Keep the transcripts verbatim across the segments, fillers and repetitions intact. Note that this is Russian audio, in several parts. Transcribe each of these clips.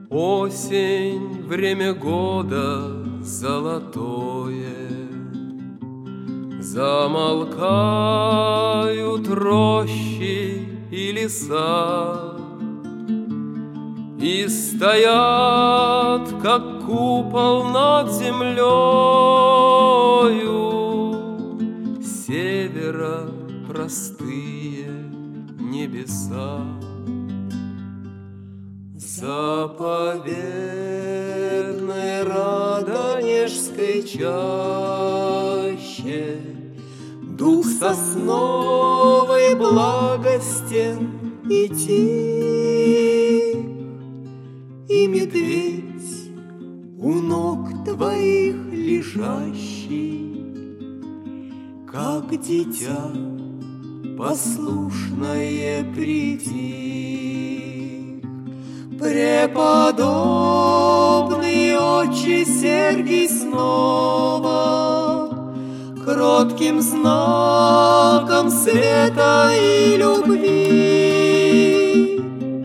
Осень, время года золотое, замолкают рощи и леса, и стоят, как купол над землею, севера простые небеса. Заповедной Радонежской чаще дух сосновой благостен и тих, и медведь у ног твоих лежащий, как дитя послушное притих. Преподобный отче Сергий снова кротким знаком света и любви,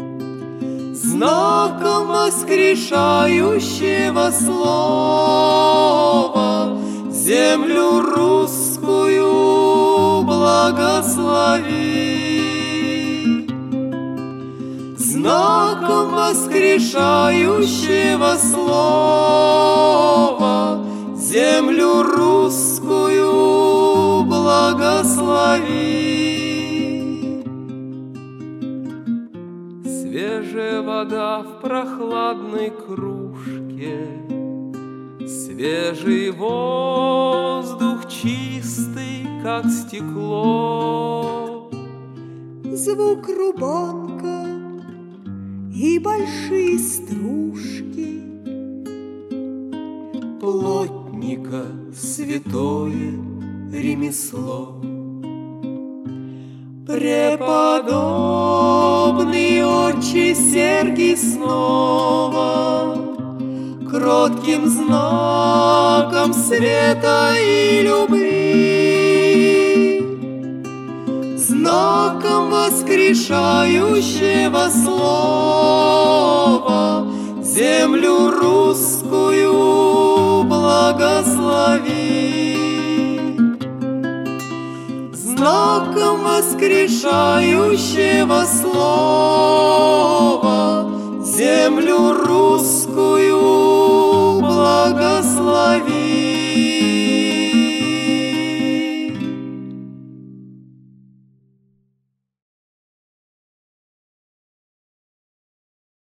знаком воскрешающего слова, землю русскую благослови. Знаком воскрешающего слова, землю русскую благослови. Свежая вода в прохладной кружке, свежий воздух чистый, как стекло, звук рубанка и большие стружки плотника святое ремесло. Преподобный отче Сергий снова кротким знаком света и любви, знаком воскрешающего слова, землю русскую благослови. Знаком воскрешающего слова, землю